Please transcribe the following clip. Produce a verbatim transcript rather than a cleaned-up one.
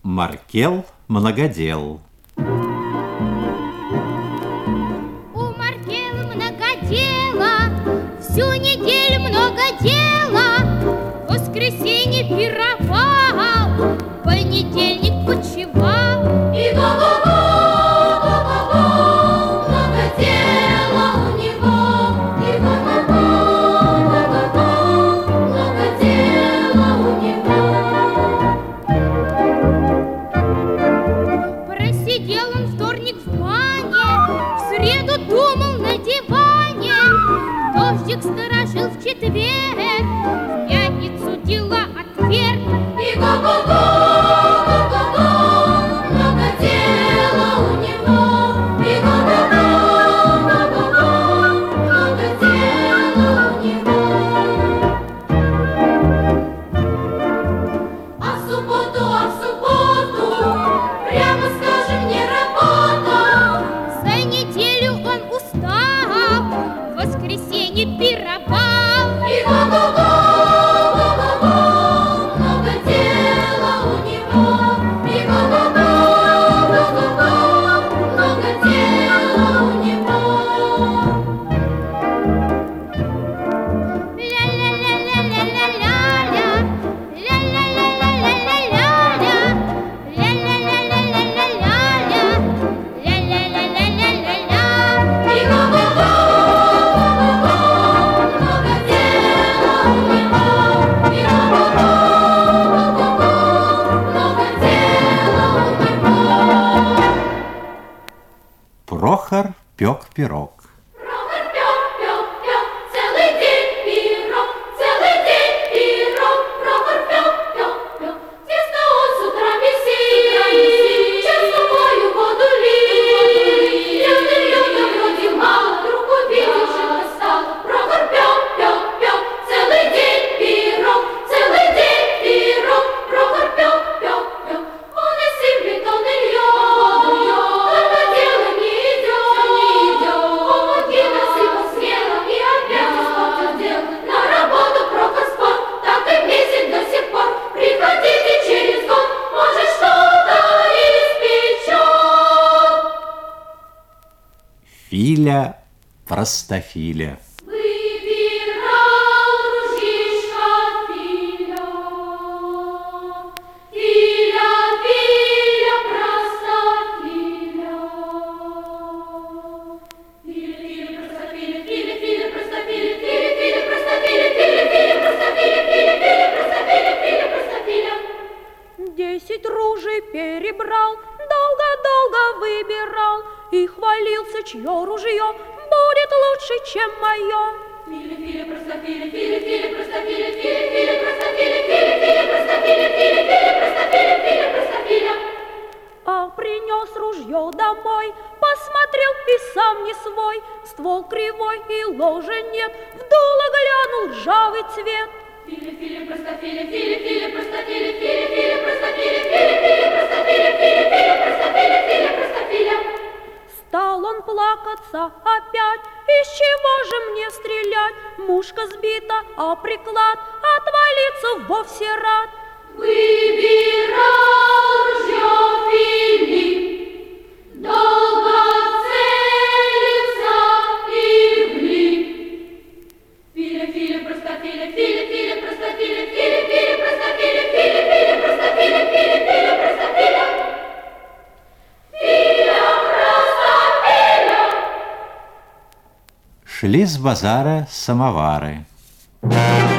Маркел многодел. У Маркела много дела, всю неделю много дела. В воскресенье пировал, в понедельник почивал. И го-го-го, го-го-го, много дела у него. И го-го-го, го-го-го, много дела у него. Просидел он вторник в бане, в среду думал на диване. Дождик сторожил в четверг, в пятницу дела отверг. И го-го-го, го-го-го, много дела у него. И го-го-го, го-го-го, много дела у него. А в субботу, а в субботу, прямо скажем, не работал. За неделю он устал, в воскресенье пировал. И го-го-го, го-го-го, много дела у него. И го-го-го, го-го-го, много дела у него. Ля-ля-ля-ля-ля-ля-ля, ля-ля-ля-ля-ля-ля-ля, ля-ля-ля-ля-ля-ля-ля, ля-ля-ля-ля-ля-ля-ля. И го-го-го, го-го-го, много дела у него. И го-го-го, го-го-го, много дела у него. Прохор пек пирог. Прохор пек, пек, пек, целый день пирог, целый день пирог. Прохор пек, пек, пек, тесто он с утра месил, часто мою воду лил. Льет и льет, а вроде мало, вдруг увидел, живо стало. Прохор пек, пек, пек, целый день пирог, целый день пирог. Прохор пек, пек, пек, он и сыплет, он и льет, только дело не идет. Он ноги насыпал смело и опять испортил дело. На работу Прохор спор, так и месяц до сих пор. Приходите через год, может, что-то испечет. Филя простофиля. Выбирал ружьишко Филя, Филя, Филя, простофиля. Филя, Филя, простофиля, Филя, Филя, простофиля, Филя, Филя, простофиля, Филя, Филя, простофиля, Филя, Филя, простофиля, Филя, простофиля. Десять ружей перебрал, долго-долго выбирал и хвалился, чье ружье будет лучше, чем мое. Филя, Филя, простофиля, Филя, Филя, простофиля, Филя, Филя, простофиля, Филя, Филя, простофиля, Филя, Филя, простофиля, Филя, простофиля. А принес ружье домой, посмотрел и сам не свой. Ствол кривой и ложа нет, в дуло глянул ржавый цвет. Филя, Филя, простофиля, Филя, Филя, простофиля, Филя, Филя, простофиля, Филя, Филя, простофиля, Филя, Филя, простофиля, Филя, простофиля. Стал он плакаться опять, из чего же мне стрелять? Мушка сбита, а приклад отвалиться вовсе рад. Выбирал ружье Филипп, долго целился и влип. Филя, Филя, простофиля, Филя, Филя, простофиля, Филя, Филя, простофиля, Филя, Филя, простофиля, Филя, Филя, простофиля. Филя, простофиля. Шли с базара самовары.